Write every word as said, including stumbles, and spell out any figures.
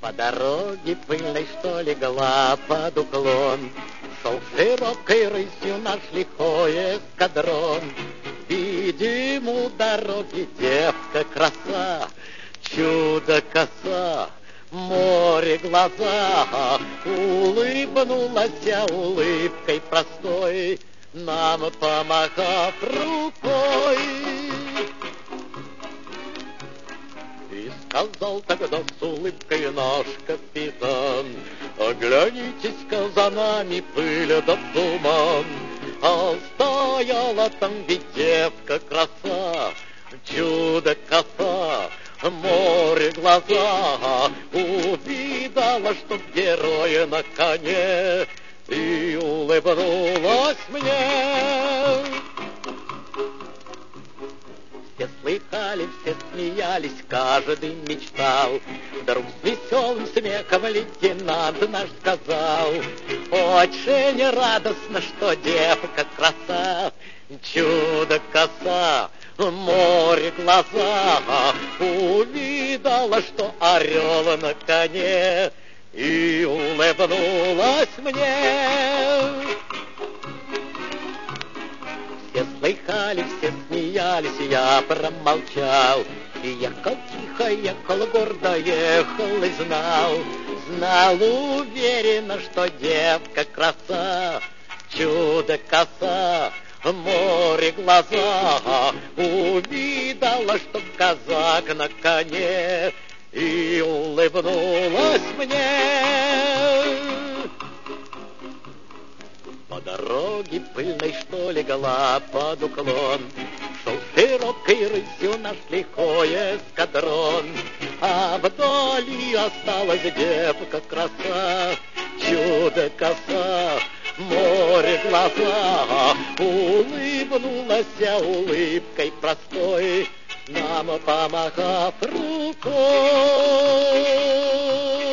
По дороге пыльной, что легла под уклон, шел широкой рысью наш лихой эскадрон. Видим у дороги девка краса, чудо-коса, море глаза. Улыбнулась улыбкой простой, нам помахав рукой. И сказал тогда с улыбкой наш капитан: оглянитесь-ка за нами, пыль да туман. А стояла там ведь девка краса, чудо-коса, море глаза. Увидала, что герой на коне, и улыбнулась мне. Все слыхали, все смеялись, каждый мечтал. Вдруг с веселым смехом лейтенант наш сказал: очень радостно, что девка краса, чудо-коса, море глаза. Увидала, что орел на коне, и улыбнулась мне. Все слыхали, все смеялись, я промолчал. И ехал тихо, ехал гордо, ехал и знал, знал уверенно, что девка краса, чудо-коса, море глаза. Увидала, что казак на коне, и улыбнулась мне. По дороге пыльной, что легла под уклон, шел широкой рысью наш лихой эскадрон. А вдали осталась девка краса, чудо-коса, море глаза. Улыбнулась улыбкой простой, нам помахав рукой.